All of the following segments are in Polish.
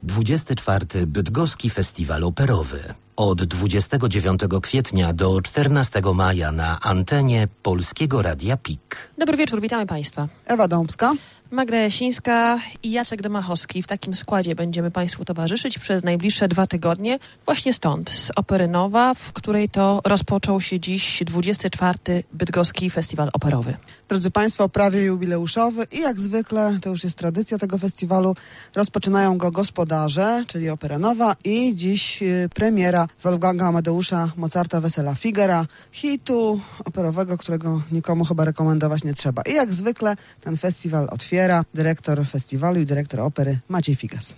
24. Bydgoski Festiwal Operowy. Od 29 kwietnia do 14 maja na antenie Polskiego Radia PIK. Dobry wieczór, witamy Państwa. Ewa Dąbska, Magda Jasińska i Jacek Domachowski. W takim składzie będziemy Państwu towarzyszyć przez najbliższe 2 tygodnie. Właśnie stąd, z Opery Nowa, w której to rozpoczął się dziś 24. Bydgoski Festiwal Operowy. Drodzy Państwo, prawie jubileuszowy i jak zwykle, to już jest tradycja tego festiwalu, rozpoczynają go gospodarze, czyli Opera Nowa i dziś premiera Wolfganga Amadeusza Mozarta Wesela Figara, hitu operowego, którego nikomu chyba rekomendować nie trzeba. I jak zwykle ten festiwal otwiera dyrektor festiwalu i dyrektor opery Maciej Figas.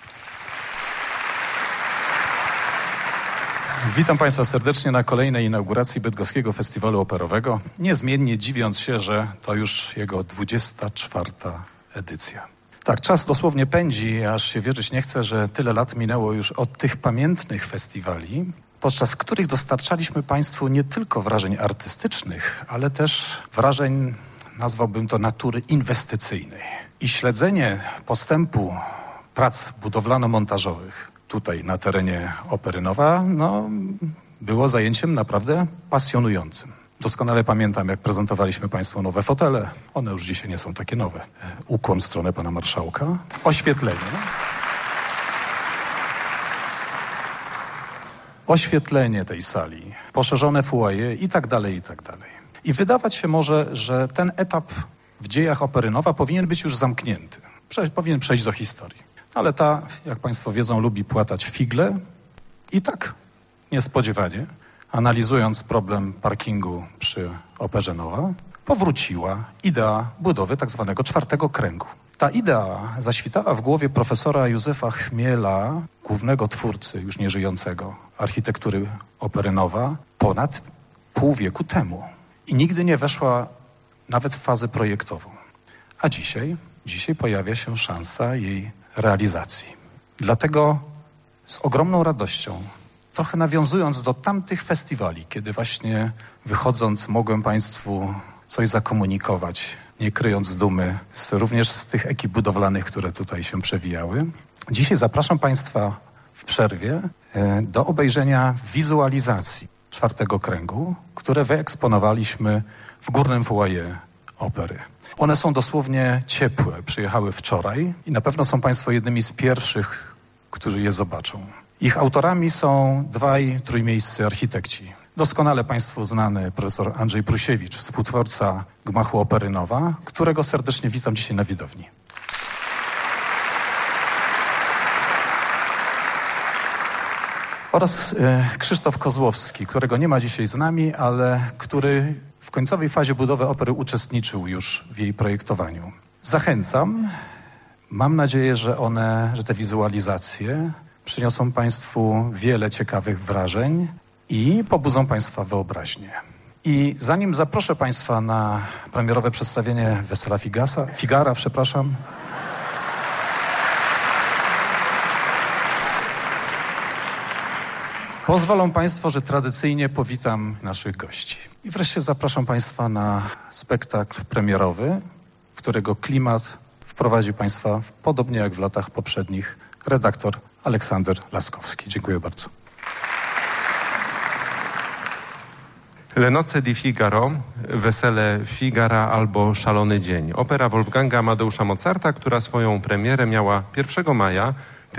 Witam Państwa serdecznie na kolejnej inauguracji Bydgoskiego Festiwalu Operowego, niezmiennie dziwiąc się, że to już jego 24. edycja. Tak, czas dosłownie pędzi, aż się wierzyć nie chce, że tyle lat minęło już od tych pamiętnych festiwali, podczas których dostarczaliśmy Państwu nie tylko wrażeń artystycznych, ale też wrażeń, nazwałbym to, natury inwestycyjnej. I śledzenie postępu prac budowlano-montażowych tutaj na terenie Opery Nowa, było zajęciem naprawdę pasjonującym. Doskonale pamiętam, jak prezentowaliśmy Państwu nowe fotele. One już dzisiaj nie są takie nowe. Ukłon w stronę pana marszałka. Oświetlenie tej sali. Poszerzone foyer i tak dalej, i tak dalej. I wydawać się może, że ten etap w dziejach Opery Nowa powinien być już zamknięty. Powinien przejść do historii. Ale ta, jak Państwo wiedzą, lubi płatać figle. I tak, niespodziewanie, analizując problem parkingu przy Operze Nowa, powróciła idea budowy tak zwanego 4. kręgu. Ta idea zaświtała w głowie profesora Józefa Chmiela, głównego twórcy już nieżyjącego architektury Opery Nowa, ponad pół wieku temu. I nigdy nie weszła nawet w fazę projektową. A dzisiaj pojawia się szansa jej realizacji. Dlatego z ogromną radością, trochę nawiązując do tamtych festiwali, kiedy właśnie wychodząc mogłem Państwu coś zakomunikować, nie kryjąc dumy, również z tych ekip budowlanych, które tutaj się przewijały. Dzisiaj zapraszam Państwa w przerwie do obejrzenia wizualizacji 4. kręgu, które wyeksponowaliśmy w górnym foyer opery. One są dosłownie ciepłe, przyjechały wczoraj i na pewno są Państwo jednymi z pierwszych, którzy je zobaczą. Ich autorami są dwaj trójmiejscy architekci. Doskonale Państwu znany profesor Andrzej Prusiewicz, współtwórca gmachu Opery Nowa, którego serdecznie witam dzisiaj na widowni. Oraz Krzysztof Kozłowski, którego nie ma dzisiaj z nami, ale który w końcowej fazie budowy opery uczestniczył już w jej projektowaniu. Zachęcam. Mam nadzieję, że te wizualizacje przyniosą Państwu wiele ciekawych wrażeń i pobudzą Państwa wyobraźnię. I zanim zaproszę Państwa na premierowe przedstawienie Wesela Figara, pozwolą Państwo, że tradycyjnie powitam naszych gości. I wreszcie zapraszam Państwa na spektakl premierowy, w którego klimat wprowadzi Państwa, podobnie jak w latach poprzednich, redaktor Aleksander Laskowski. Dziękuję bardzo. Le Nozze di Figaro, Wesele Figara albo Szalony Dzień. Opera Wolfganga Amadeusza Mozarta, która swoją premierę miała 1 maja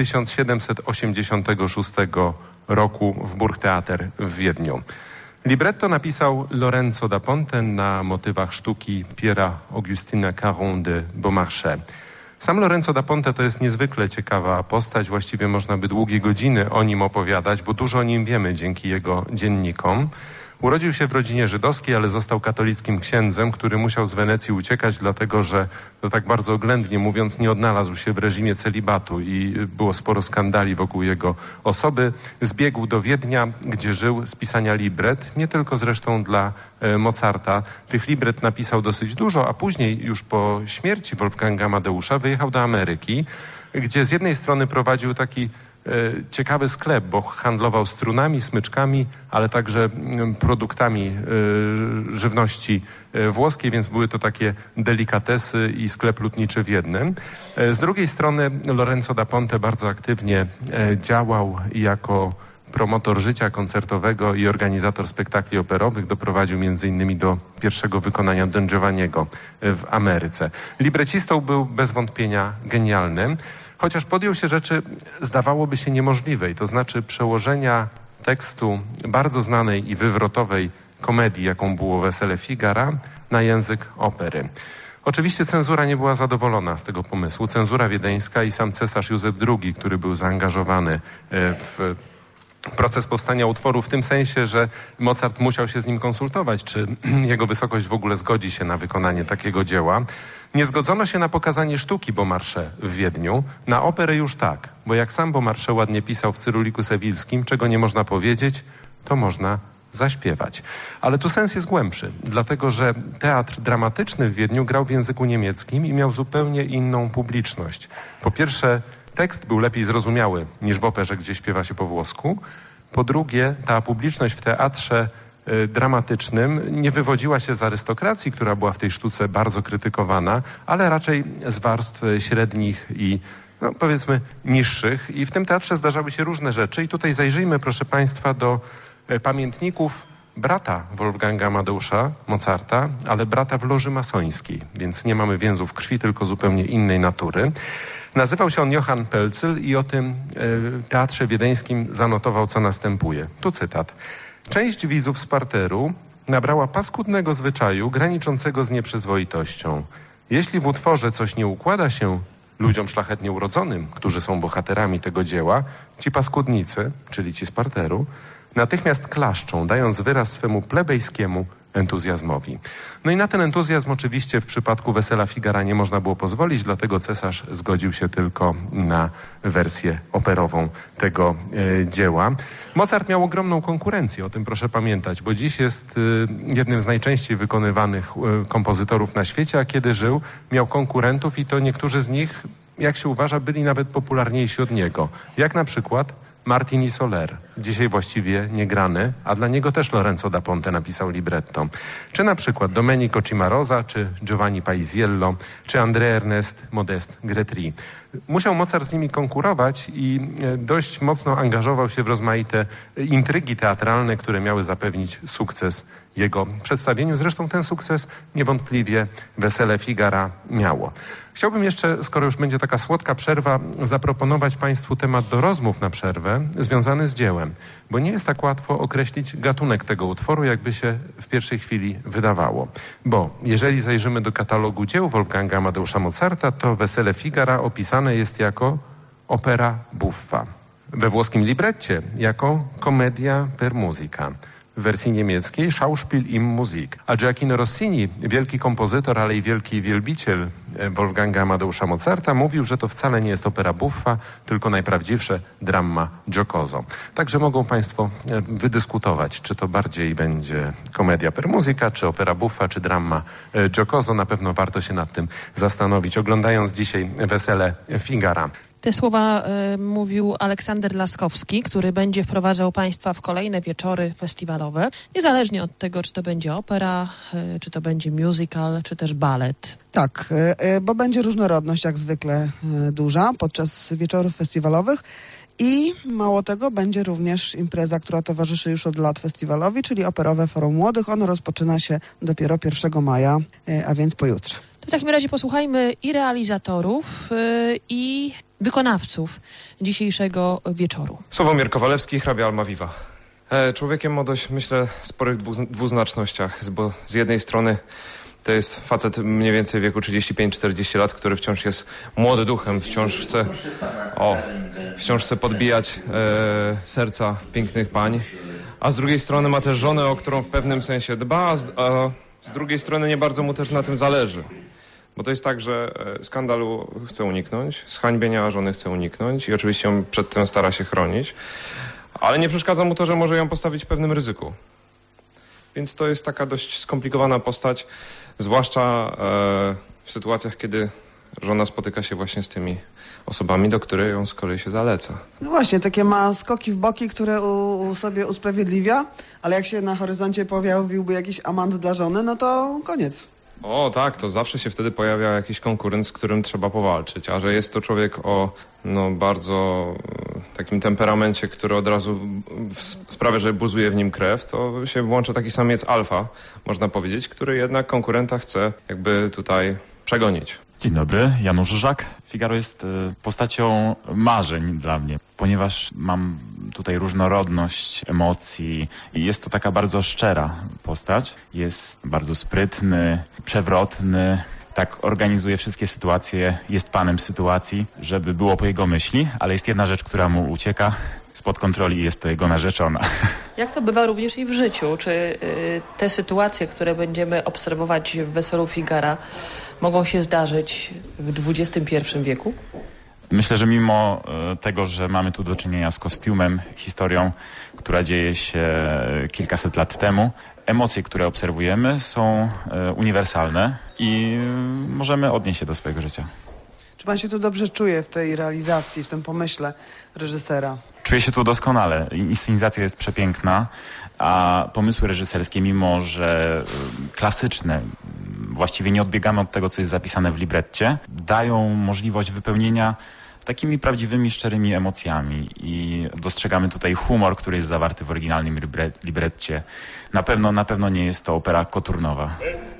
1786 roku w Burgtheater w Wiedniu. Libretto napisał Lorenzo da Ponte na motywach sztuki Piera Augustina Caron de Beaumarchais. Sam Lorenzo da Ponte to jest niezwykle ciekawa postać, właściwie można by długie godziny o nim opowiadać, bo dużo o nim wiemy dzięki jego dziennikom. Urodził się w rodzinie żydowskiej, ale został katolickim księdzem, który musiał z Wenecji uciekać, dlatego że, to tak bardzo oględnie mówiąc, nie odnalazł się w reżimie celibatu i było sporo skandali wokół jego osoby. Zbiegł do Wiednia, gdzie żył z pisania libret, nie tylko zresztą dla Mozarta. Tych libret napisał dosyć dużo, a później już po śmierci Wolfganga Amadeusza wyjechał do Ameryki, gdzie z jednej strony prowadził taki ciekawy sklep, bo handlował strunami, smyczkami, ale także produktami żywności włoskiej, więc były to takie delikatesy i sklep lutniczy w jednym. Z drugiej strony Lorenzo da Ponte bardzo aktywnie działał jako promotor życia koncertowego i organizator spektakli operowych. Doprowadził m.in. do pierwszego wykonania Don Giovanniego w Ameryce. Librecistą był bez wątpienia genialnym, chociaż podjął się rzeczy, zdawałoby się, niemożliwej, to znaczy przełożenia tekstu bardzo znanej i wywrotowej komedii, jaką było Wesele Figara, na język opery. Oczywiście cenzura nie była zadowolona z tego pomysłu. Cenzura wiedeńska i sam cesarz Józef II, który był zaangażowany w proces powstania utworu w tym sensie, że Mozart musiał się z nim konsultować, czy jego wysokość w ogóle zgodzi się na wykonanie takiego dzieła. Nie zgodzono się na pokazanie sztuki Beaumarchais w Wiedniu, na operę już tak, bo jak sam Beaumarchais ładnie pisał w Cyruliku Sewilskim, czego nie można powiedzieć, to można zaśpiewać. Ale tu sens jest głębszy, dlatego że teatr dramatyczny w Wiedniu grał w języku niemieckim i miał zupełnie inną publiczność. Po pierwsze, tekst był lepiej zrozumiały niż w operze, gdzie śpiewa się po włosku. Po drugie, ta publiczność w teatrze dramatycznym nie wywodziła się z arystokracji, która była w tej sztuce bardzo krytykowana, ale raczej z warstw średnich i powiedzmy niższych. I w tym teatrze zdarzały się różne rzeczy. I tutaj zajrzyjmy, proszę Państwa, do pamiętników brata Wolfganga Amadeusza Mozarta, ale brata w loży masońskiej, więc nie mamy więzów krwi, tylko zupełnie innej natury. Nazywał się on Johann Pelzel i o tym teatrze wiedeńskim zanotował, co następuje. Tu cytat. Część widzów z parteru nabrała paskudnego zwyczaju graniczącego z nieprzyzwoitością. Jeśli w utworze coś nie układa się ludziom szlachetnie urodzonym, którzy są bohaterami tego dzieła, ci paskudnicy, czyli ci z parteru, natychmiast klaszczą, dając wyraz swemu plebejskiemu entuzjazmowi. No i na ten entuzjazm oczywiście w przypadku Wesela Figara nie można było pozwolić, dlatego cesarz zgodził się tylko na wersję operową tego dzieła. Mozart miał ogromną konkurencję, o tym proszę pamiętać, bo dziś jest jednym z najczęściej wykonywanych kompozytorów na świecie, a kiedy żył, miał konkurentów i to niektórzy z nich, jak się uważa, byli nawet popularniejsi od niego. Jak na przykład Martini Soler, dzisiaj właściwie niegrany, a dla niego też Lorenzo da Ponte napisał libretto. Czy na przykład Domenico Cimarosa, czy Giovanni Paisiello, czy André Ernest Modeste Gretry. Musiał Mozart z nimi konkurować i dość mocno angażował się w rozmaite intrygi teatralne, które miały zapewnić sukces jego przedstawieniu. Zresztą ten sukces niewątpliwie Wesele Figara miało. Chciałbym jeszcze, skoro już będzie taka słodka przerwa, zaproponować Państwu temat do rozmów na przerwę związany z dziełem, bo nie jest tak łatwo określić gatunek tego utworu, jakby się w pierwszej chwili wydawało. Bo jeżeli zajrzymy do katalogu dzieł Wolfganga Amadeusza Mozarta, to Wesele Figara opisane jest jako opera buffa. We włoskim libretcie jako commedia per musica. W wersji niemieckiej Schauspiel im Musik. A Gioacchino Rossini, wielki kompozytor, ale i wielki wielbiciel Wolfganga Amadeusza Mozarta, mówił, że to wcale nie jest opera buffa, tylko najprawdziwsze dramma giocoso. Także mogą Państwo wydyskutować, czy to bardziej będzie commedia per musica, czy opera buffa, czy dramma giocoso. Na pewno warto się nad tym zastanowić, oglądając dzisiaj Wesele Figara. Te słowa mówił Aleksander Laskowski, który będzie wprowadzał Państwa w kolejne wieczory festiwalowe, niezależnie od tego, czy to będzie opera, czy to będzie musical, czy też balet. Tak, bo będzie różnorodność jak zwykle duża podczas wieczorów festiwalowych. I mało tego, będzie również impreza, która towarzyszy już od lat festiwalowi, czyli Operowe Forum Młodych. Ono rozpoczyna się dopiero 1 maja, a więc pojutrze. W takim razie posłuchajmy i realizatorów, i wykonawców dzisiejszego wieczoru. Sławomir Kowalewski, hrabia Almaviva. Człowiekiem o dość, myślę, sporych dwuznacznościach, bo z jednej strony to jest facet mniej więcej w wieku 35-40 lat, który wciąż jest młody duchem, wciąż chce podbijać serca pięknych pań, a z drugiej strony ma też żonę, o którą w pewnym sensie dba, a z drugiej strony nie bardzo mu też na tym zależy. Bo to jest tak, że skandalu chce uniknąć, zhańbienia żony chce uniknąć i oczywiście on przed tym stara się chronić, ale nie przeszkadza mu to, że może ją postawić w pewnym ryzyku. Więc to jest taka dość skomplikowana postać, zwłaszcza w sytuacjach, kiedy żona spotyka się właśnie z tymi osobami, do których ją z kolei się zaleca. No właśnie, takie ma skoki w boki, które sobie usprawiedliwia, ale jak się na horyzoncie pojawiłby jakiś amant dla żony, no to koniec. O tak, to zawsze się wtedy pojawia jakiś konkurent, z którym trzeba powalczyć, a że jest to człowiek o bardzo takim temperamencie, który od razu sprawia, że buzuje w nim krew, to się włącza taki samiec alfa, można powiedzieć, który jednak konkurenta chce jakby tutaj przegonić. Dzień dobry, Janusz Żak. Figaro jest postacią marzeń dla mnie, ponieważ mam tutaj różnorodność emocji i jest to taka bardzo szczera postać. Jest bardzo sprytny, przewrotny, tak organizuje wszystkie sytuacje, jest panem sytuacji, żeby było po jego myśli, ale jest jedna rzecz, która mu ucieka spod kontroli i jest to jego narzeczona. Jak to bywa również i w życiu? Czy te sytuacje, które będziemy obserwować w Weselu Figara, mogą się zdarzyć w XXI wieku? Myślę, że mimo tego, że mamy tu do czynienia z kostiumem, historią, która dzieje się kilkaset lat temu, emocje, które obserwujemy, są uniwersalne i możemy odnieść się do swojego życia. Czy pan się tu dobrze czuje w tej realizacji, w tym pomyśle reżysera? Czuję się tu doskonale. Inscenizacja jest przepiękna, a pomysły reżyserskie, mimo że klasyczne, właściwie nie odbiegamy od tego, co jest zapisane w libretcie, dają możliwość wypełnienia takimi prawdziwymi, szczerymi emocjami i dostrzegamy tutaj humor, który jest zawarty w oryginalnym libretcie. Na pewno nie jest to opera koturnowa.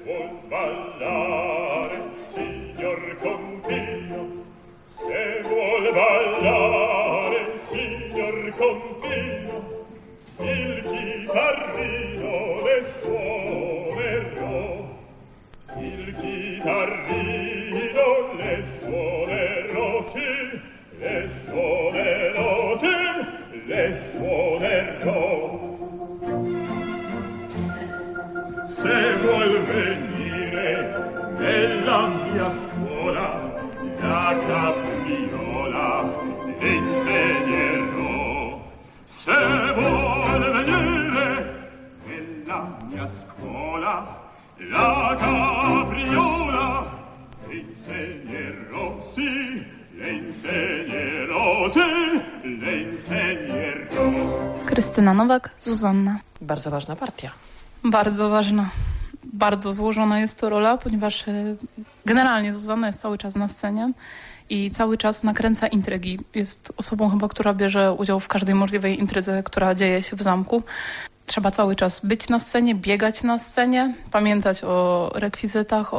Se vuol venire nella mia scuola la capriola le insegnerò. Se vuol venire nella mia scuola la capriola le insegnerò, sì, le insegnerò, sì, le insegnerò. Krystyna Nowak, Zuzanna. Bardzo ważna partia. Bardzo ważna. Bardzo złożona jest to rola, ponieważ generalnie Zuzanna jest cały czas na scenie i cały czas nakręca intrygi. Jest osobą chyba, która bierze udział w każdej możliwej intrydze, która dzieje się w zamku. Trzeba cały czas być na scenie, biegać na scenie, pamiętać o rekwizytach,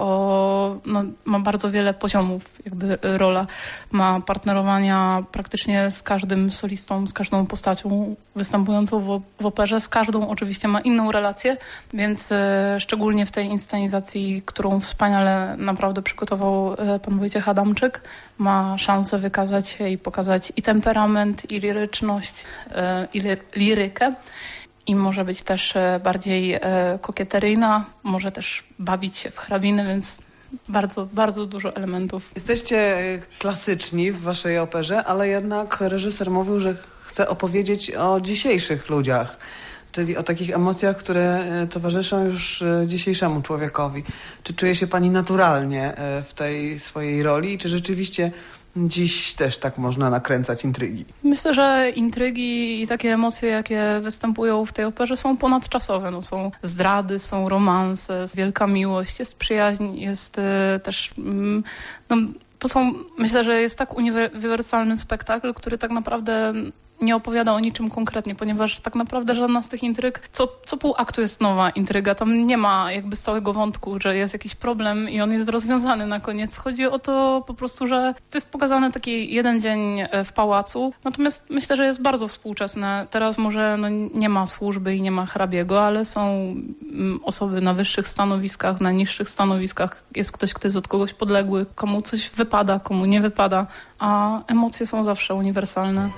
ma bardzo wiele poziomów jakby rola. Ma partnerowania praktycznie z każdym solistą, z każdą postacią występującą w operze. Z każdą oczywiście ma inną relację, więc szczególnie w tej inscenizacji, którą wspaniale naprawdę przygotował pan Wojciech Adamczyk, ma szansę wykazać się i pokazać i temperament, i liryczność, i lirykę. I może być też bardziej kokieteryjna, może też bawić się w hrabiny, więc bardzo, bardzo dużo elementów. Jesteście klasyczni w waszej operze, ale jednak reżyser mówił, że chce opowiedzieć o dzisiejszych ludziach, czyli o takich emocjach, które towarzyszą już dzisiejszemu człowiekowi. Czy czuje się pani naturalnie w tej swojej roli i czy rzeczywiście dziś też tak można nakręcać intrygi? Myślę, że intrygi i takie emocje, jakie występują w tej operze, są ponadczasowe. No, są zdrady, są romanse, jest wielka miłość, jest przyjaźń, jest też... to są, myślę, że jest tak uniwersalny spektakl, który tak naprawdę nie opowiada o niczym konkretnie, ponieważ tak naprawdę żadna z tych intryg, co pół aktu jest nowa intryga. Tam nie ma jakby stałego wątku, że jest jakiś problem i on jest rozwiązany na koniec. Chodzi o to po prostu, że to jest pokazany taki jeden dzień w pałacu. Natomiast myślę, że jest bardzo współczesne. Teraz może nie ma służby i nie ma hrabiego, ale są osoby na wyższych stanowiskach, na niższych stanowiskach. Jest ktoś, kto jest od kogoś podległy, komu coś wypada, komu nie wypada, a emocje są zawsze uniwersalne.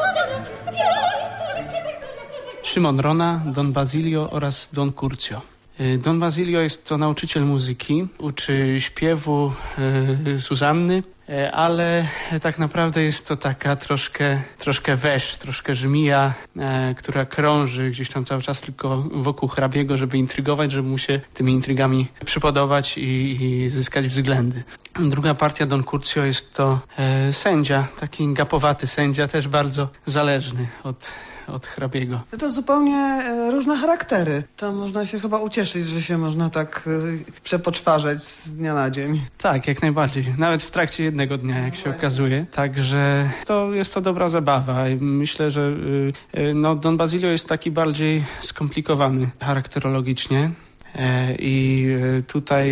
Szymon Rona, Don Basilio oraz Don Curcio. Don Basilio jest to nauczyciel muzyki, uczy śpiewu Zuzanny, ale tak naprawdę jest to taka troszkę wesz, troszkę żmija, która krąży gdzieś tam cały czas tylko wokół hrabiego, żeby intrygować, żeby mu się tymi intrygami przypodobać i zyskać względy. Druga partia, Don Curzio, jest to sędzia, taki gapowaty sędzia, też bardzo zależny od hrabiego. To zupełnie różne charaktery. To można się chyba ucieszyć, że się można tak przepoczwarzać z dnia na dzień. Tak, jak najbardziej. Nawet w trakcie jednego dnia, jak się okazuje. Także jest to dobra zabawa. I myślę, że Don Basilio jest taki bardziej skomplikowany charakterologicznie. I tutaj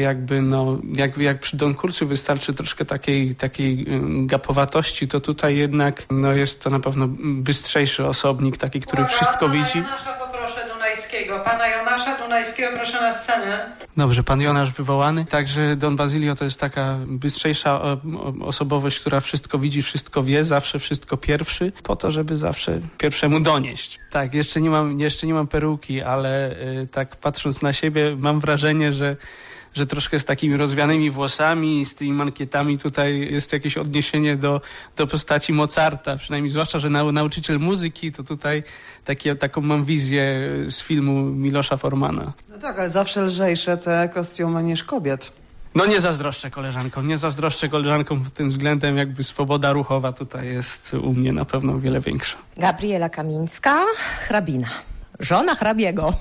jak przy Don Curzio wystarczy troszkę takiej gapowatości, to tutaj jednak jest to na pewno bystrzejszy osobnik, taki, który wszystko widzi. Jonasza poproszę Dunajskiego. Pana Jonasza Dunajskiego proszę na scenę. Dobrze, pan Jonasz wywołany. Także Don Basilio to jest taka bystrzejsza osobowość, która wszystko widzi, wszystko wie, zawsze wszystko pierwszy, po to, żeby zawsze pierwszemu donieść. Tak, jeszcze nie mam peruki, ale tak patrząc na siebie mam wrażenie, że troszkę z takimi rozwianymi włosami, z tymi mankietami tutaj jest jakieś odniesienie do postaci Mozarta, przynajmniej zwłaszcza, że nauczyciel muzyki, to tutaj taką mam wizję z filmu Milosza Formana. No tak, ale zawsze lżejsze te kostiumy niż kobiet. No nie zazdroszczę koleżankom tym względem, jakby swoboda ruchowa tutaj jest u mnie na pewno o wiele większa. Gabriela Kamińska, hrabina. Żona hrabiego.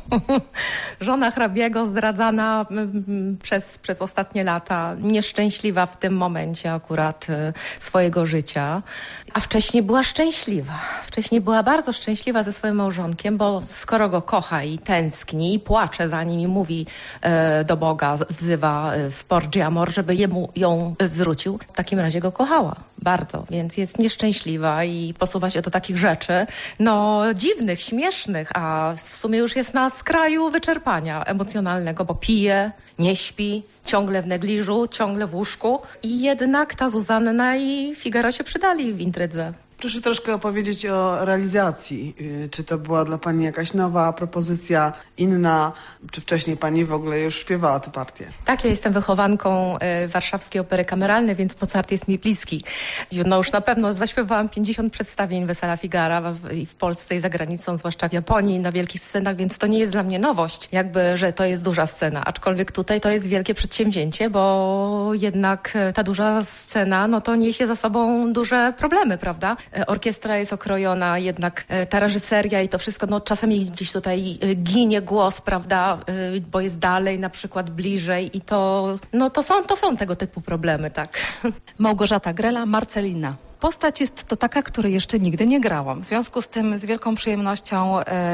Żona hrabiego zdradzana przez ostatnie lata, nieszczęśliwa w tym momencie akurat swojego życia. A wcześniej była szczęśliwa. Wcześniej była bardzo szczęśliwa ze swoim małżonkiem, bo skoro go kocha i tęskni i płacze za nim i mówi do Boga, wzywa w Porgi Amor, żeby ją zwrócił, w takim razie go kochała bardzo, więc jest nieszczęśliwa i posuwa się do takich rzeczy, dziwnych, śmiesznych, a w sumie już jest na skraju wyczerpania emocjonalnego, bo pije, nie śpi, ciągle w negliżu, ciągle w łóżku i jednak ta Zuzanna i Figaro się przydali w intrydze. Proszę troszkę opowiedzieć o realizacji. Czy to była dla pani jakaś nowa propozycja, inna, czy wcześniej pani w ogóle już śpiewała tę partię? Tak, ja jestem wychowanką Warszawskiej Opery Kameralnej, więc Mozart jest mi bliski. Już na pewno zaśpiewałam 50 przedstawień Wesela Figara i w Polsce i za granicą, zwłaszcza w Japonii, na wielkich scenach, więc to nie jest dla mnie nowość, że to jest duża scena. Aczkolwiek tutaj to jest wielkie przedsięwzięcie, bo jednak ta duża scena, to niesie za sobą duże problemy, prawda? Orkiestra jest okrojona, jednak ta reżyseria i to wszystko, czasami gdzieś tutaj ginie głos, prawda, bo jest dalej, na przykład bliżej i to są tego typu problemy, tak. Małgorzata Grela, Marcelina. Postać jest to taka, której jeszcze nigdy nie grałam. W związku z tym z wielką przyjemnością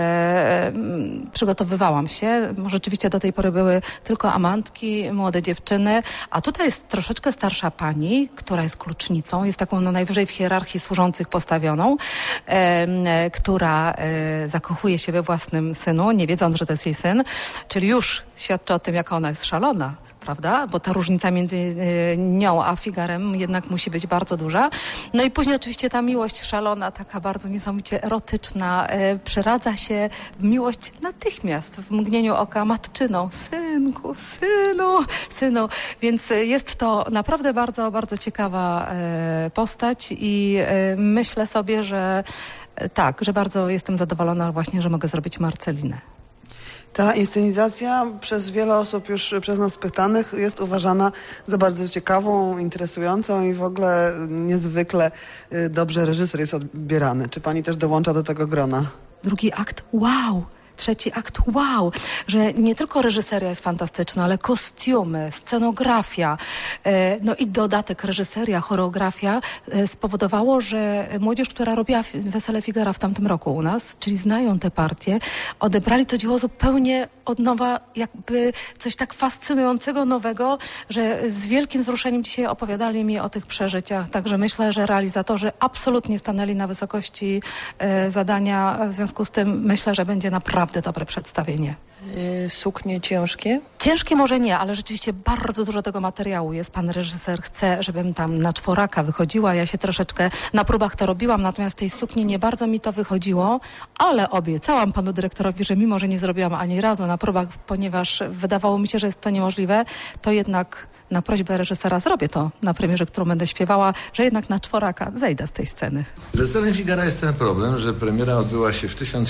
przygotowywałam się. Rzeczywiście do tej pory były tylko amantki, młode dziewczyny, a tutaj jest troszeczkę starsza pani, która jest klucznicą, jest taką najwyżej w hierarchii służących postawioną, która zakochuje się we własnym synu, nie wiedząc, że to jest jej syn, czyli już świadczy o tym, jaka ona jest szalona. Prawda? Bo ta różnica między nią a Figarem jednak musi być bardzo duża. No i później oczywiście ta miłość szalona, taka bardzo niesamowicie erotyczna, przeradza się w miłość natychmiast, w mgnieniu oka matczyną. Synku, synu. Więc jest to naprawdę bardzo, bardzo ciekawa postać i myślę sobie, że bardzo jestem zadowolona właśnie, że mogę zrobić Marcelinę. Ta inscenizacja przez wiele osób już przez nas pytanych jest uważana za bardzo ciekawą, interesującą i w ogóle niezwykle dobrze reżyser jest odbierany. Czy pani też dołącza do tego grona? Drugi akt, wow! Trzeci akt, wow, że nie tylko reżyseria jest fantastyczna, ale kostiumy, scenografia, i dodatek reżyseria, choreografia spowodowało, że młodzież, która robiła Wesele Figara w tamtym roku u nas, czyli znają te partie, odebrali to dzieło zupełnie od nowa, jakby coś tak fascynującego, nowego, że z wielkim wzruszeniem dzisiaj opowiadali mi o tych przeżyciach. Także myślę, że realizatorzy absolutnie stanęli na wysokości zadania. W związku z tym myślę, że będzie naprawdę dobre przedstawienie. Suknie ciężkie? Ciężkie może nie, ale rzeczywiście bardzo dużo tego materiału jest. Pan reżyser chce, żebym tam na czworaka wychodziła. Ja się troszeczkę na próbach to robiłam, natomiast tej sukni nie bardzo mi to wychodziło, ale obiecałam panu dyrektorowi, że mimo, że nie zrobiłam ani razu na próbach, ponieważ wydawało mi się, że jest to niemożliwe, to jednak na prośbę reżysera zrobię to na premierze, którą będę śpiewała, że jednak na czworaka zejdę z tej sceny. W Weselym Figara jest ten problem, że premiera odbyła się w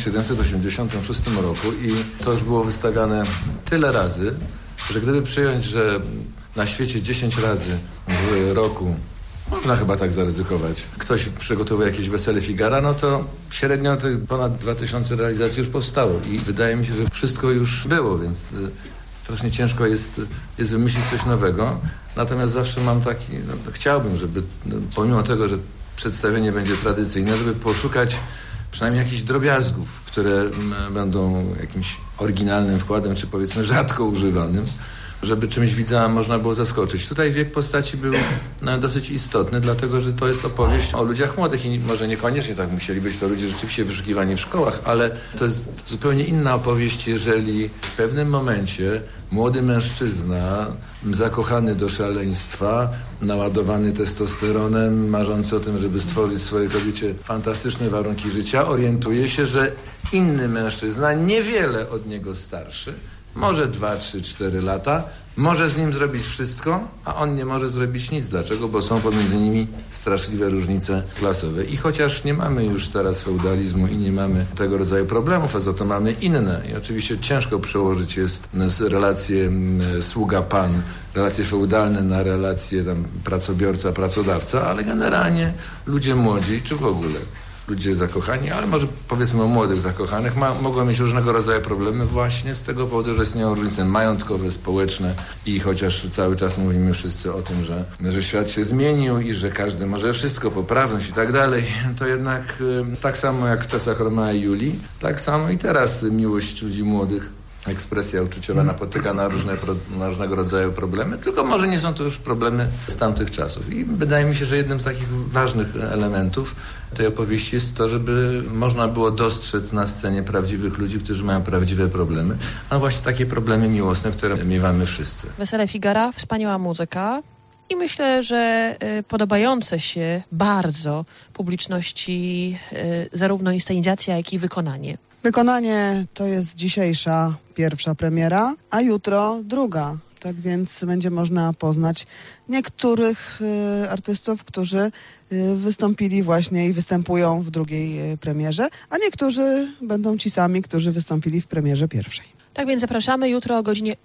1786 roku i to już było wystawiane tyle razy, że gdyby przyjąć, że na świecie 10 razy w roku, można chyba tak zaryzykować, ktoś przygotowuje jakieś Wesele Figara, no to średnio tych ponad 2000 realizacji już powstało i wydaje mi się, że wszystko już było, więc strasznie ciężko jest wymyślić coś nowego. Natomiast zawsze mam taki, chciałbym, żeby pomimo tego, że przedstawienie będzie tradycyjne, żeby poszukać przynajmniej jakichś drobiazgów, które będą jakimś oryginalnym wkładem, czy powiedzmy rzadko używanym, żeby czymś widza można było zaskoczyć. Tutaj wiek postaci był dosyć istotny, dlatego że to jest opowieść o ludziach młodych i może niekoniecznie tak musieli być to ludzie rzeczywiście wyszukiwani w szkołach, ale to jest zupełnie inna opowieść, jeżeli w pewnym momencie młody mężczyzna, zakochany do szaleństwa, naładowany testosteronem, marzący o tym, żeby stworzyć swojej kobiecie fantastyczne warunki życia, orientuje się, że inny mężczyzna, niewiele od niego starszy, może 2, 3, 4 lata, może z nim zrobić wszystko, a on nie może zrobić nic. Dlaczego? Bo są pomiędzy nimi straszliwe różnice klasowe. I chociaż nie mamy już teraz feudalizmu i nie mamy tego rodzaju problemów, a za to mamy inne. I oczywiście ciężko przełożyć jest relacje sługa-pan, relacje feudalne na relacje tam pracobiorca-pracodawca, ale generalnie ludzie młodzi, czy w ogóle ludzie zakochani, ale może powiedzmy o młodych zakochanych, mogą mieć różnego rodzaju problemy właśnie z tego powodu, że istnieją różnice majątkowe, społeczne i chociaż cały czas mówimy wszyscy o tym, że świat się zmienił i że każdy może wszystko, poprawność i tak dalej, to jednak tak samo jak w czasach Romea i Julii, tak samo i teraz miłość ludzi młodych, ekspresja uczuciowa napotyka na różnego rodzaju problemy, tylko może nie są to już problemy z tamtych czasów. I wydaje mi się, że jednym z takich ważnych elementów tej opowieści jest to, żeby można było dostrzec na scenie prawdziwych ludzi, którzy mają prawdziwe problemy, a właśnie takie problemy miłosne, które miewamy wszyscy. Wesele Figara, wspaniała muzyka i myślę, że podobające się bardzo publiczności zarówno inscenizacja, jak i wykonanie. Wykonanie to jest dzisiejsza pierwsza premiera, a jutro druga. Tak więc będzie można poznać niektórych artystów, którzy wystąpili właśnie i występują w drugiej premierze, a niektórzy będą ci sami, którzy wystąpili w premierze pierwszej. Tak więc zapraszamy jutro o godzinie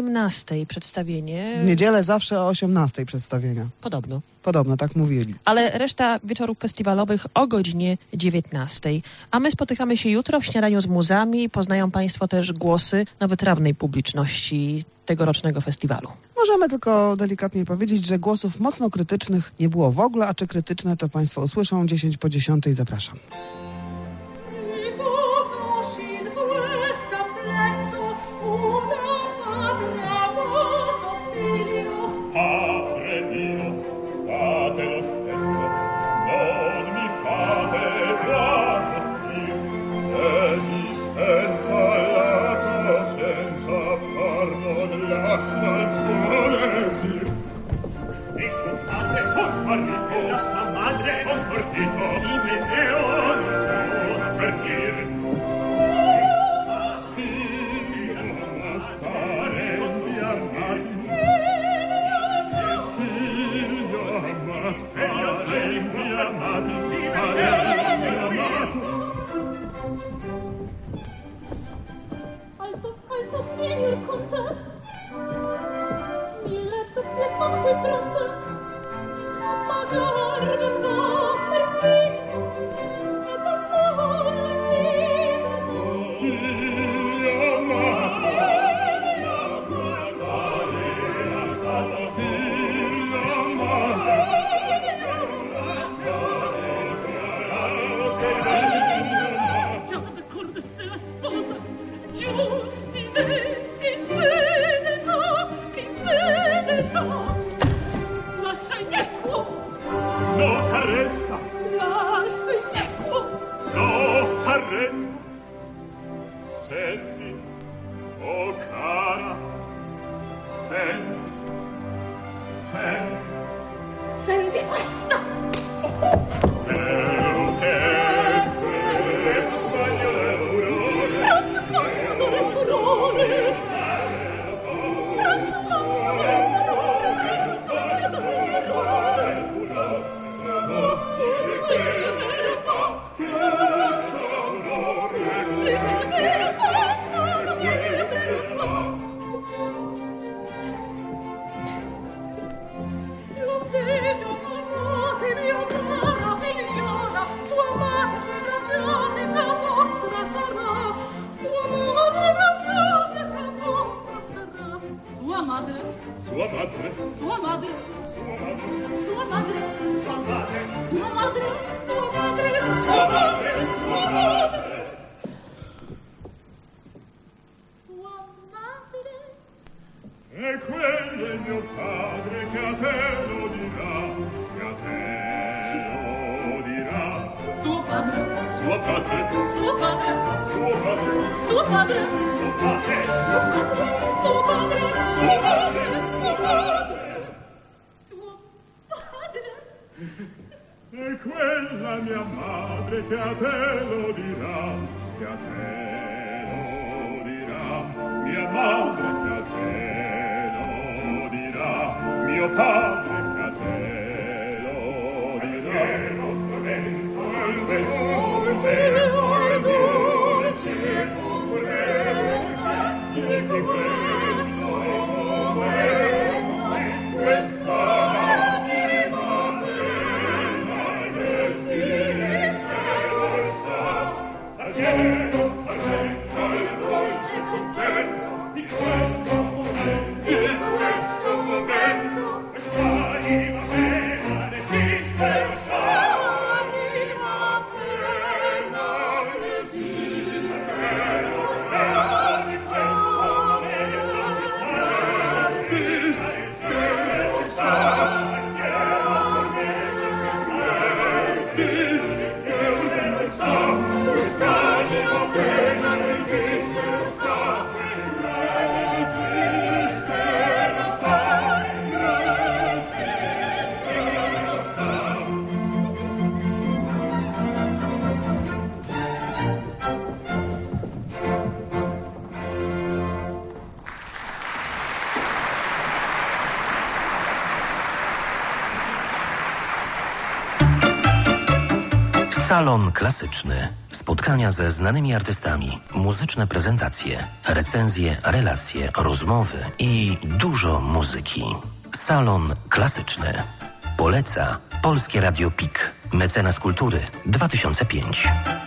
18 przedstawienie. W niedzielę zawsze o 18 przedstawienia. Podobno, tak mówili. Ale reszta wieczorów festiwalowych o godzinie 19. A my spotykamy się jutro w Śniadaniu z Muzami. Poznają Państwo też głosy wytrawnej publiczności tegorocznego festiwalu. Możemy tylko delikatnie powiedzieć, że głosów mocno krytycznych nie było w ogóle, a czy krytyczne to Państwo usłyszą 10 po 10. Zapraszam. suo padre, suo padre, suo padre, suo padre, suo padre, suo padre, suo padre, suo padre, tuo padre. E quella mia madre che a te lo dirà, che a te lo dirà, mia madre che a te lo dirà, mio padre che a te lo dirà. Questo tempo è dolce, e questo è questa stima bella che si sterza, arrivo al dolce contento di questo momento, questa anima bella resiste, Salon Klasyczny. Spotkania ze znanymi artystami, muzyczne prezentacje, recenzje, relacje, rozmowy i dużo muzyki. Salon Klasyczny. Poleca Polskie Radio PIK. Mecenas Kultury 2005.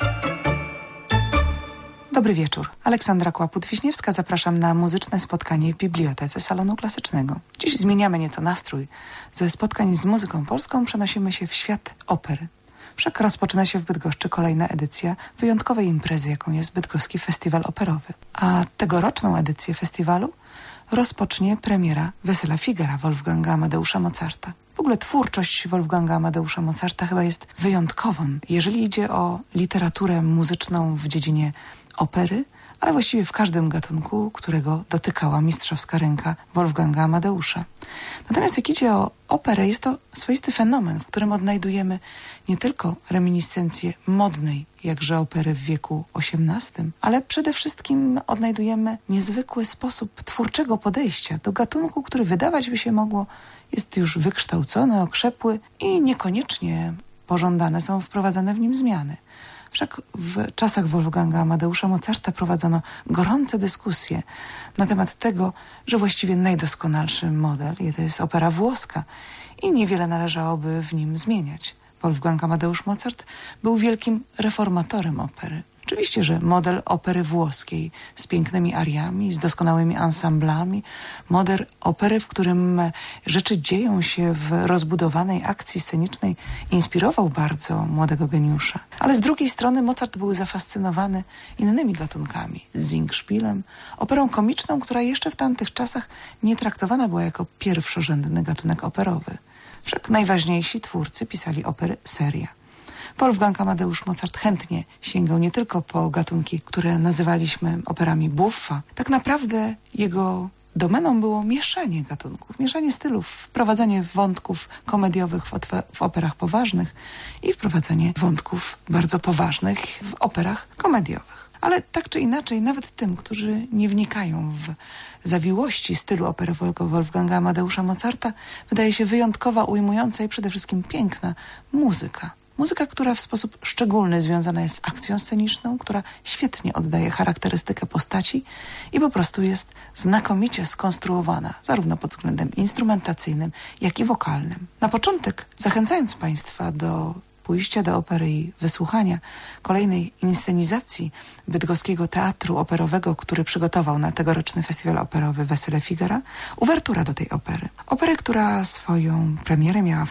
Dobry wieczór. Aleksandra Kłaput-Wiśniewska. Zapraszam na muzyczne spotkanie w Bibliotece Salonu Klasycznego. Dziś zmieniamy nieco nastrój. Ze spotkań z muzyką polską przenosimy się w świat opery. Wszak rozpoczyna się w Bydgoszczy kolejna edycja wyjątkowej imprezy, jaką jest Bydgoski Festiwal Operowy. A tegoroczną edycję festiwalu rozpocznie premiera Wesela Figara Wolfganga Amadeusza Mozarta. W ogóle twórczość Wolfganga Amadeusza Mozarta chyba jest wyjątkową, jeżeli idzie o literaturę muzyczną w dziedzinie opery, ale właściwie w każdym gatunku, którego dotykała mistrzowska ręka Wolfganga Amadeusza. Natomiast jak idzie o operę, jest to swoisty fenomen, w którym odnajdujemy nie tylko reminiscencję modnej, jakże opery w wieku XVIII, ale przede wszystkim odnajdujemy niezwykły sposób twórczego podejścia do gatunku, który wydawać by się mogło jest już wykształcony, okrzepły i niekoniecznie pożądane są wprowadzane w nim zmiany. Wszak w czasach Wolfganga Amadeusza Mozarta prowadzono gorące dyskusje na temat tego, że właściwie najdoskonalszy model to jest opera włoska i niewiele należałoby w nim zmieniać. Wolfgang Amadeusz Mozart był wielkim reformatorem opery. Oczywiście, że model opery włoskiej z pięknymi ariami, z doskonałymi ansamblami, model opery, w którym rzeczy dzieją się w rozbudowanej akcji scenicznej, inspirował bardzo młodego geniusza. Ale z drugiej strony Mozart był zafascynowany innymi gatunkami, Singspielem, operą komiczną, która jeszcze w tamtych czasach nie traktowana była jako pierwszorzędny gatunek operowy. Wszak najważniejsi twórcy pisali opery seria. Wolfgang Amadeusz Mozart chętnie sięgał nie tylko po gatunki, które nazywaliśmy operami buffa. Tak naprawdę jego domeną było mieszanie gatunków, mieszanie stylów, wprowadzanie wątków komediowych w operach poważnych i wprowadzanie wątków bardzo poważnych w operach komediowych. Ale tak czy inaczej, nawet tym, którzy nie wnikają w zawiłości stylu operowego Wolfganga Amadeusza Mozarta, wydaje się wyjątkowa, ujmująca i przede wszystkim piękna muzyka. Muzyka, która w sposób szczególny związana jest z akcją sceniczną, która świetnie oddaje charakterystykę postaci i po prostu jest znakomicie skonstruowana, zarówno pod względem instrumentacyjnym, jak i wokalnym. Na początek, zachęcając Państwa do pójścia do opery i wysłuchania kolejnej inscenizacji Bydgoskiego Teatru Operowego, który przygotował na tegoroczny festiwal operowy Wesele Figara, uwertura do tej opery. Opery, która swoją premierę miała w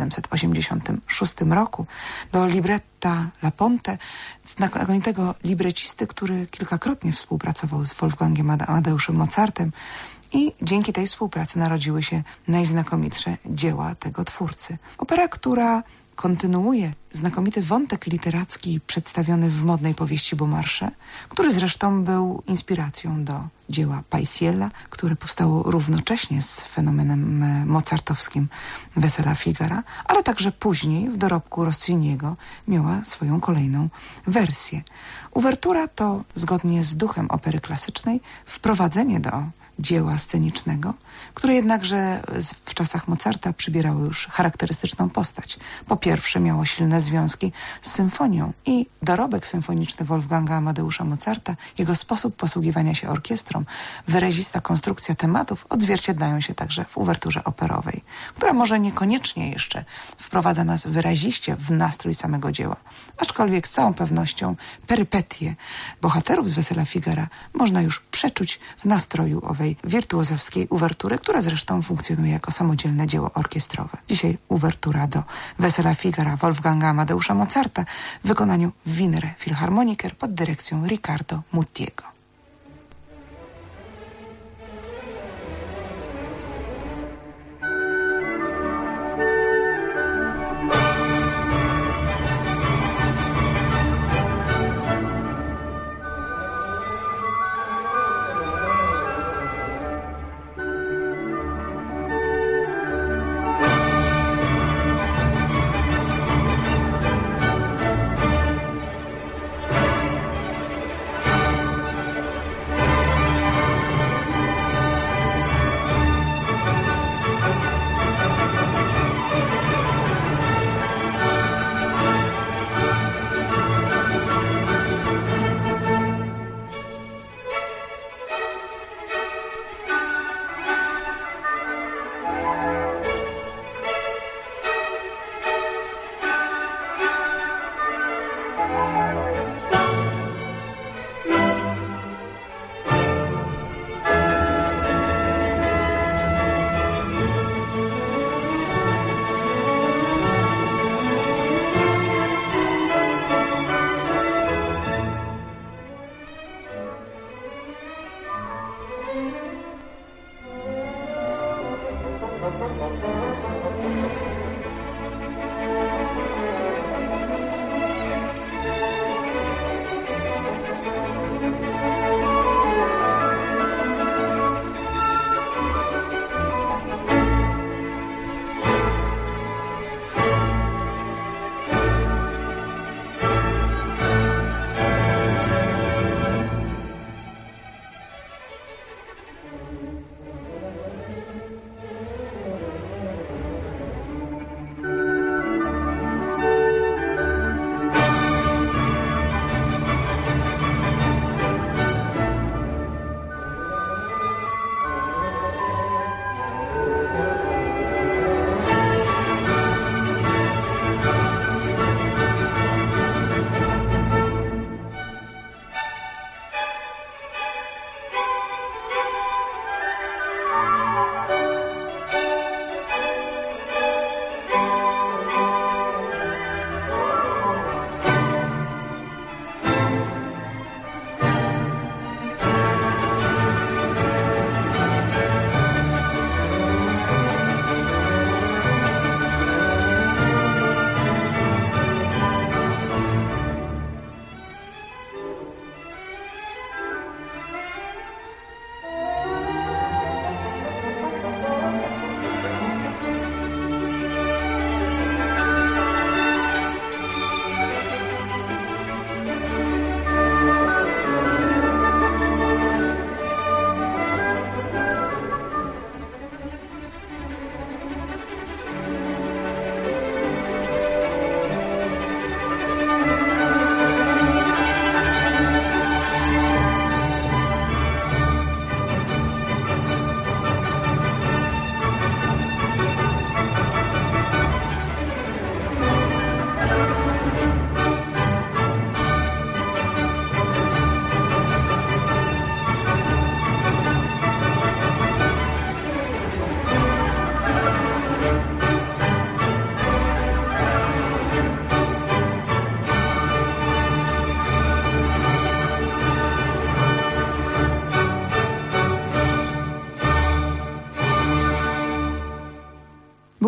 1786 roku do libretta La Ponte, znakomitego librecisty, który kilkakrotnie współpracował z Wolfgangiem Amadeuszem Mozartem i dzięki tej współpracy narodziły się najznakomitsze dzieła tego twórcy. Opera, która kontynuuje znakomity wątek literacki przedstawiony w modnej powieści Beaumarchais, który zresztą był inspiracją do dzieła Paisiella, które powstało równocześnie z fenomenem mozartowskim Wesela Figara, ale także później w dorobku Rossiniego miała swoją kolejną wersję. Uwertura to, zgodnie z duchem opery klasycznej, wprowadzenie do dzieła scenicznego, które jednakże w czasach Mozarta przybierało już charakterystyczną postać. Po pierwsze miało silne związki z symfonią i dorobek symfoniczny Wolfganga Amadeusza Mozarta, jego sposób posługiwania się orkiestrą, wyrazista konstrukcja tematów odzwierciedlają się także w uwerturze operowej, która może niekoniecznie jeszcze wprowadza nas wyraziście w nastrój samego dzieła, aczkolwiek z całą pewnością perypetie bohaterów z Wesela Figara można już przeczuć w nastroju owej wirtuozowskiej uwertury, która zresztą funkcjonuje jako samodzielne dzieło orkiestrowe. Dzisiaj uwertura do Wesela Figara Wolfganga Amadeusza Mozarta w wykonaniu Wiener Philharmoniker pod dyrekcją Riccardo Muttiego.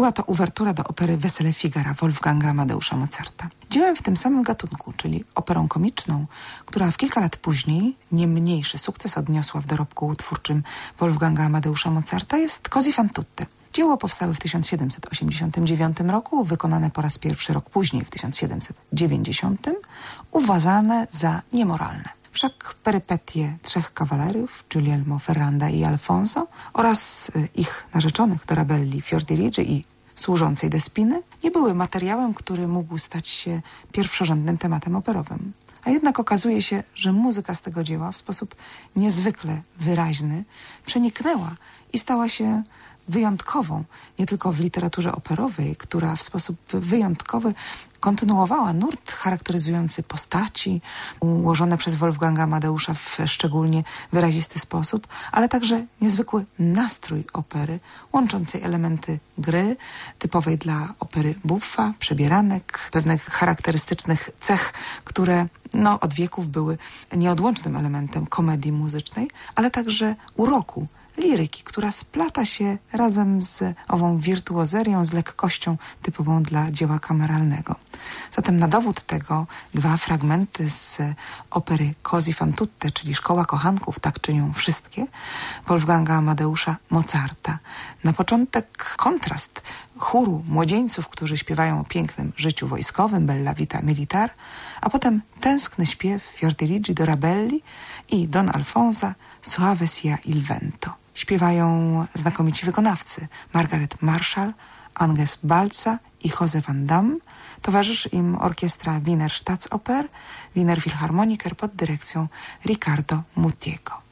Była to uwertura do opery Wesele Figara Wolfganga Amadeusza Mozarta. Dziełem w tym samym gatunku, czyli operą komiczną, która w kilka lat później nie mniejszy sukces odniosła w dorobku twórczym Wolfganga Amadeusza Mozarta, jest Così fan tutte. Dzieło powstało w 1789 roku, wykonane po raz pierwszy rok później, w 1790, uważane za niemoralne. Wszak perypetie trzech kawalerów, Guglielmo, Ferranda i Alfonso, oraz ich narzeczonych Dorabelli, Fiordiligi i służącej Despiny, nie były materiałem, który mógł stać się pierwszorzędnym tematem operowym. A jednak okazuje się, że muzyka z tego dzieła w sposób niezwykle wyraźny przeniknęła i stała się wyjątkową, nie tylko w literaturze operowej, która w sposób wyjątkowy kontynuowała nurt charakteryzujący postaci ułożone przez Wolfganga Amadeusza w szczególnie wyrazisty sposób, ale także niezwykły nastrój opery, łączącej elementy gry, typowej dla opery buffa, przebieranek, pewnych charakterystycznych cech, które od wieków były nieodłącznym elementem komedii muzycznej, ale także uroku, liryki, która splata się razem z ową wirtuozerią, z lekkością typową dla dzieła kameralnego. Zatem na dowód tego dwa fragmenty z opery Così fan tutte, czyli Szkoła kochanków, tak czynią wszystkie, Wolfganga Amadeusza Mozarta. Na początek kontrast chóru młodzieńców, którzy śpiewają o pięknym życiu wojskowym, Bella Vita Militar, a potem tęskny śpiew Fiordiligi, Dorabelli i Don Alfonsa Soave sia il vento. Śpiewają znakomici wykonawcy Margaret Marshall, Agnes Balza i Jose Van Damme. Towarzyszy im orkiestra Wiener Staatsoper, Wiener Philharmoniker pod dyrekcją Riccardo Mutiego.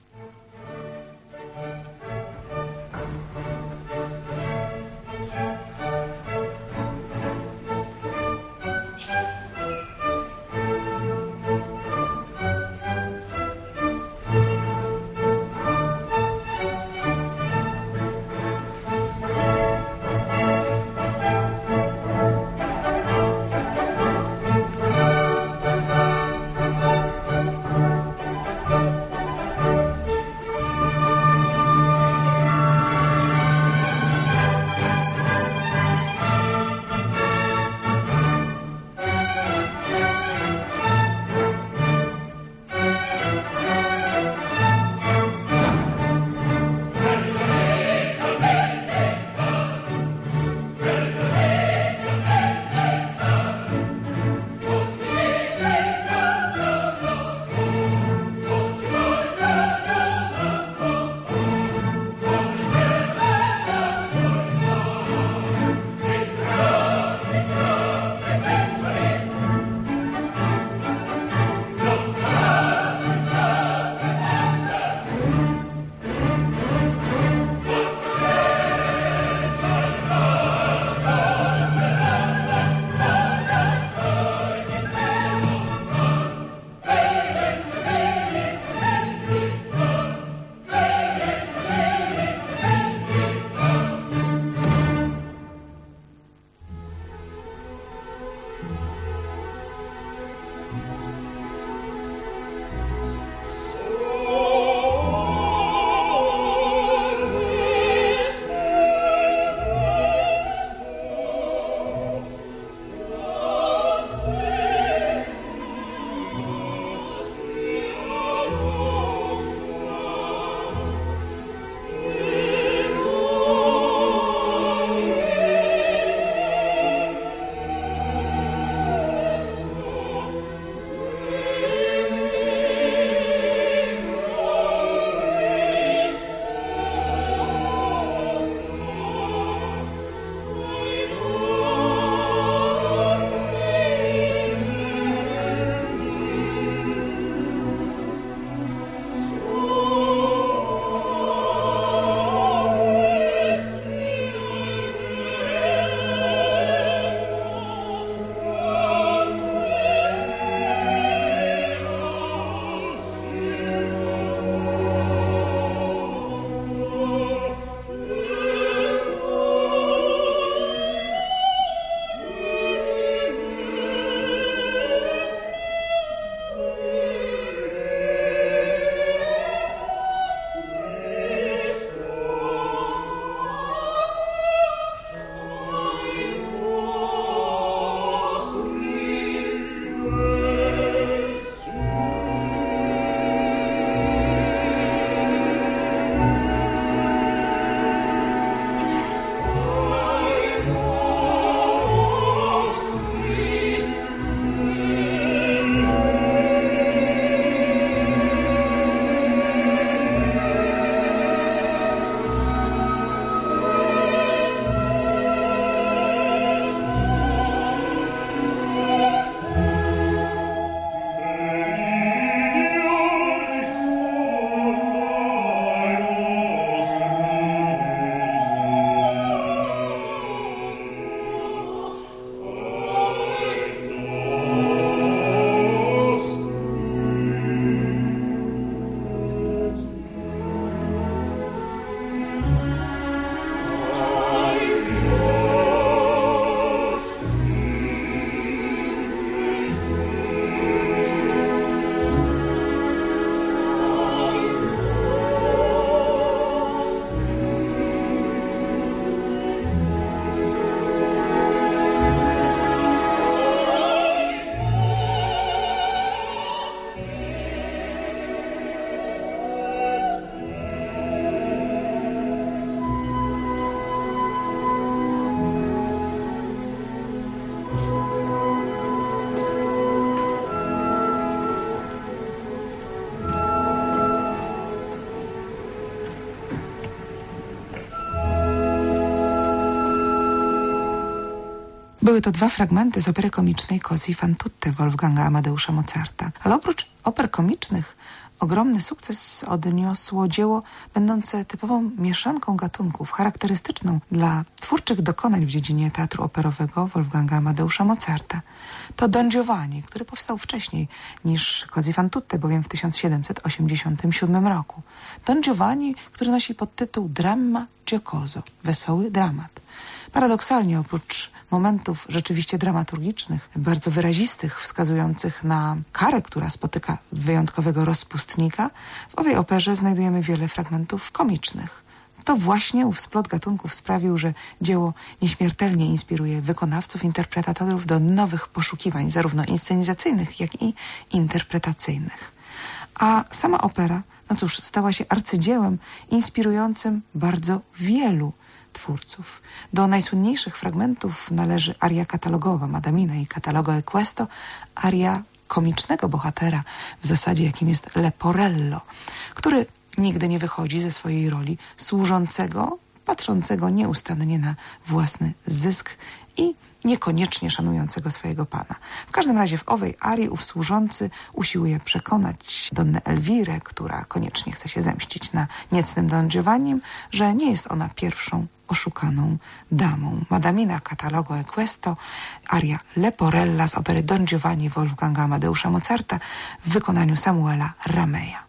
Były to 2 fragmenty z opery komicznej Così fan tutte Wolfganga Amadeusza Mozarta. Ale oprócz oper komicznych ogromny sukces odniosło dzieło będące typową mieszanką gatunków, charakterystyczną dla twórczych dokonań w dziedzinie teatru operowego Wolfganga Amadeusza Mozarta. To Don Giovanni, który powstał wcześniej niż Così fan tutte, bowiem w 1787 roku. Don Giovanni, który nosi podtytuł Dramma giocoso, wesoły dramat. Paradoksalnie, oprócz momentów rzeczywiście dramaturgicznych, bardzo wyrazistych, wskazujących na karę, która spotyka wyjątkowego rozpustnika, w owej operze znajdujemy wiele fragmentów komicznych. To właśnie ów splot gatunków sprawił, że dzieło nieśmiertelnie inspiruje wykonawców, interpretatorów do nowych poszukiwań, zarówno inscenizacyjnych, jak i interpretacyjnych. A sama opera, no cóż, stała się arcydziełem inspirującym bardzo wielu twórców. Do najsłynniejszych fragmentów należy aria katalogowa Madamina i Catalogo e Questo, aria komicznego bohatera, w zasadzie jakim jest Leporello, który nigdy nie wychodzi ze swojej roli służącego, patrzącego nieustannie na własny zysk i niekoniecznie szanującego swojego pana. W każdym razie w owej arii ów służący usiłuje przekonać Donnę Elwirę, która koniecznie chce się zemścić na niecnym Don Giovannim, że nie jest ona pierwszą oszukaną damą. Madamina Catalogo e Questo, aria Leporella z opery Don Giovanni Wolfganga Amadeusza Mozarta w wykonaniu Samuela Rameja.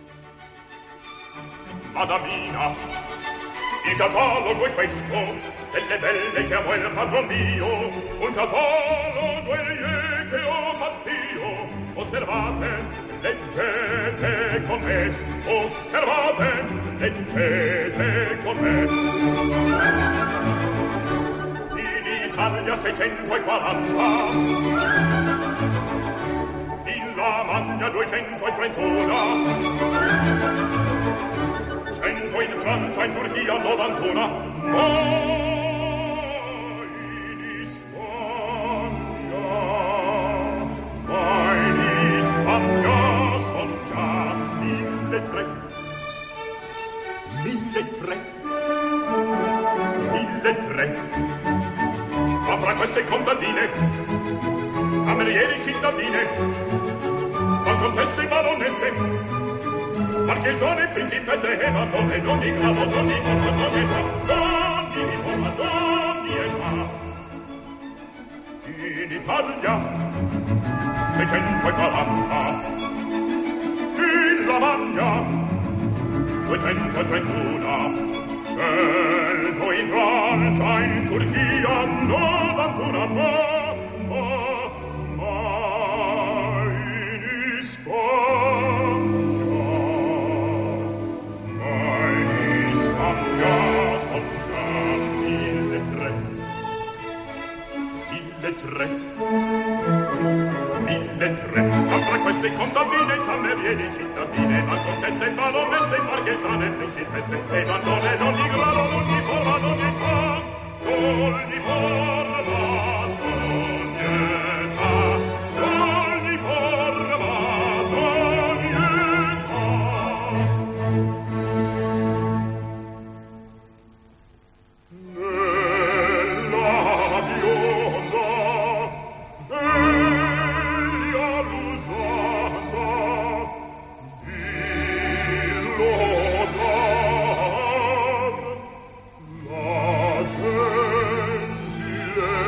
Madamina, il catalogo è questo, delle belle che amo il padron mio, un catalogo è che ho fatt'io. Osservate, leggete con me, osservate, leggete con me. In Italia 640, in Lamagna 231, 100 in Francia, in Turchia 91, ma in Spagna son già 1.300. 1.300. Ma fra queste contadine, camerieri cittadine, con contesse e baronesse, marchesone, principesse e madonne, d'ogni grado, d'ogni forma, d'ogni età, d'ogni forma, d'ogni età. In Italia 640, in Lamagna 231, 100 in Francia, in Turchia 91, ma in Spagna son già 1.300. 1.300. Ma fra queste contadine, camerieri, cittadine, ma contesse, baronesse, marchesane, principesse, e madonne d'ogni grado, d'ogni forma, d'ogni età, d'ogni forma, d'ogni età, d'ogni forma, d'ogni età. Nella bionda gentile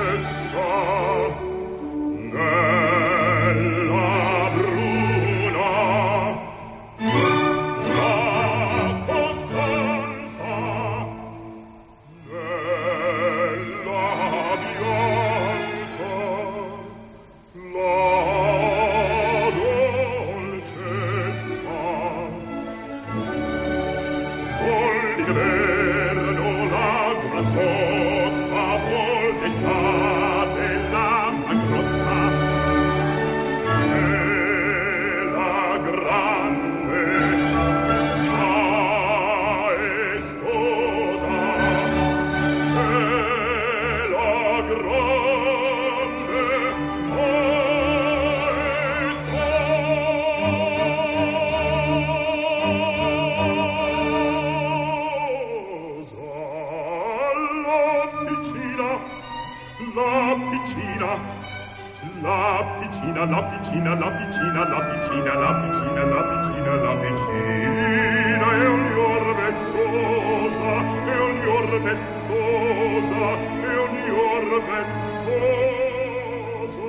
piccina, la piccina, la piccina, la piccina, la piccina, la piccina è ognor vezzosa, è ognor vezzosa, è ognor vezzosa.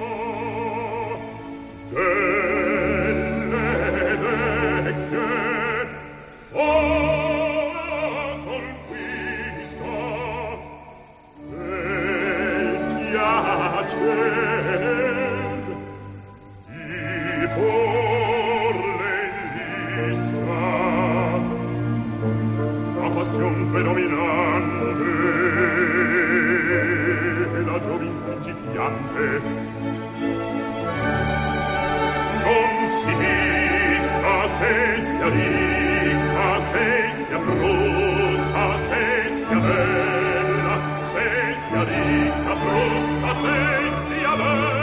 Belle vecchie fa conquista, bel piacer di porle in lista. La passion predominante, la giovin principiante, non si dica se sia ricca, se sia brutta, se sia bella, se sia ricca, brutta, se sia bella.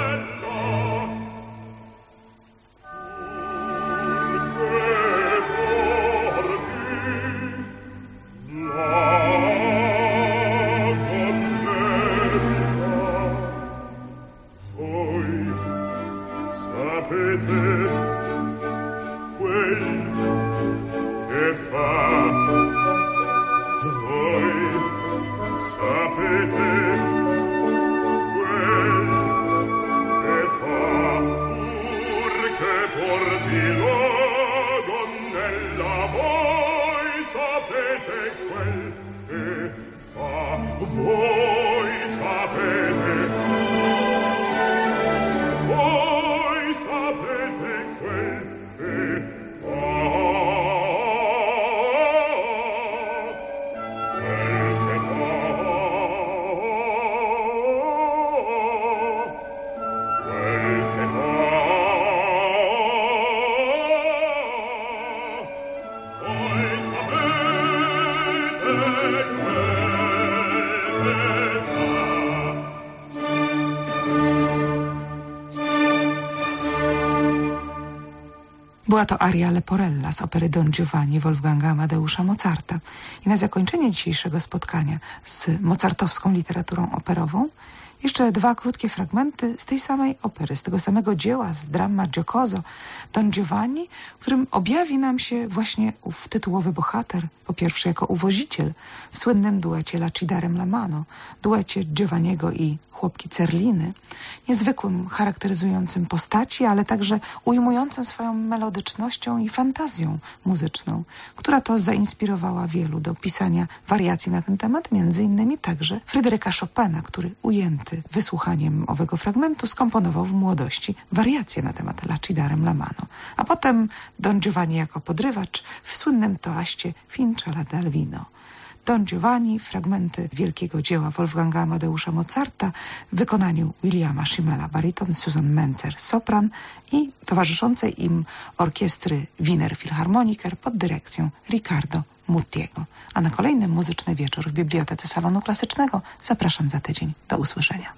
Była to aria Leporella z opery Don Giovanni Wolfganga Amadeusza Mozarta. I na zakończenie dzisiejszego spotkania z mozartowską literaturą operową jeszcze dwa krótkie fragmenty z tej samej opery, z tego samego dzieła, z dramma Giocoso Don Giovanni, w którym objawi nam się właśnie ów tytułowy bohater, po pierwsze jako uwoziciel w słynnym duecie La ci darem la mano, duecie Giovanniego i chłopki Cerliny, niezwykłym, charakteryzującym postaci, ale także ujmującym swoją melodycznością i fantazją muzyczną, która to zainspirowała wielu do pisania wariacji na ten temat, między innymi także Fryderyka Chopina, który ujęty wysłuchaniem owego fragmentu skomponował w młodości wariację na temat La ci darem la mano, a potem Don Giovanni jako podrywacz w słynnym toaście Finciola dal vino. Don Giovanni, fragmenty wielkiego dzieła Wolfganga Amadeusza Mozarta w wykonaniu Williama Schimmela baryton, Susan Menzer sopran i towarzyszącej im orkiestry Wiener Philharmoniker pod dyrekcją Riccardo Muttiego. A na kolejny muzyczny wieczór w Bibliotece Salonu Klasycznego zapraszam za tydzień. Do usłyszenia.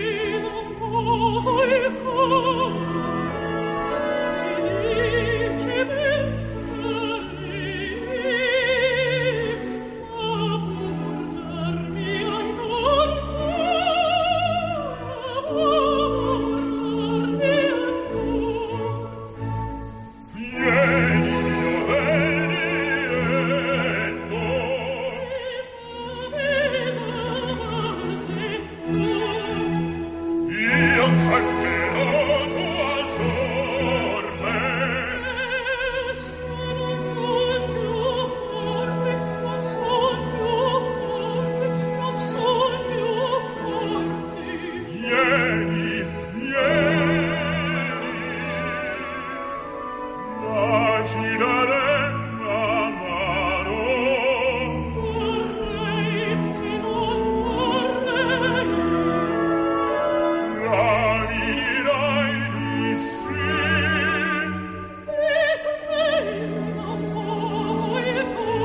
C'è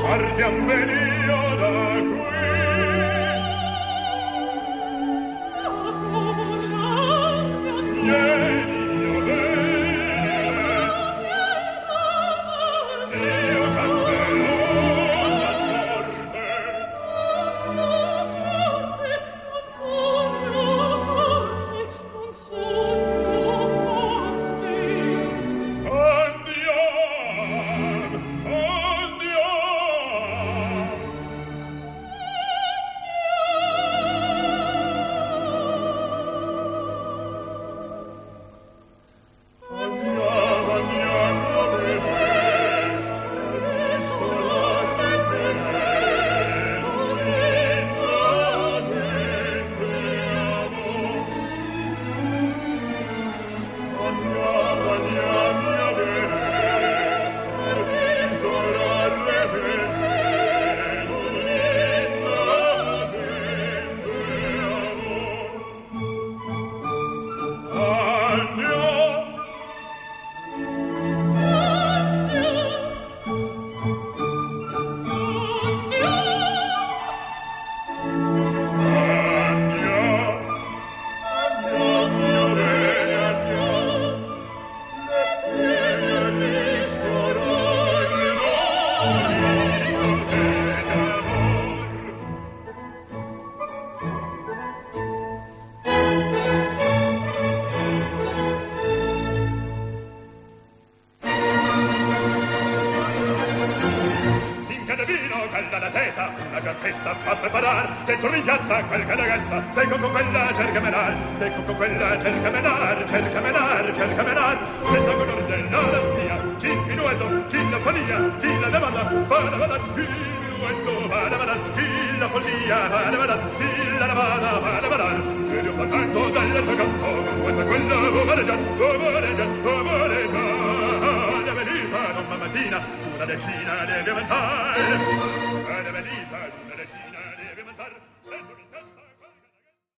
partiam benio da qui. Vieni, io bene, io canterò la sorte. Non sono forte. una gran festa fa preparar, dentro in piazza qualche ragazza, vengo con quella cerca menar, vengo con quella cerca menar, cerca menar, cerca menar, senza color della razzia, chi minuetto, chi la follia, chi la demanda, fa la vada, chi minuetto, fa la vada, chi la follia, fa la vada, chi la demanda, fa la vada, e io fa tanto dalla tua canto, questa quella, omareggian, omareggian, omareggian, la verità non mattina, una decina di diventare, la verità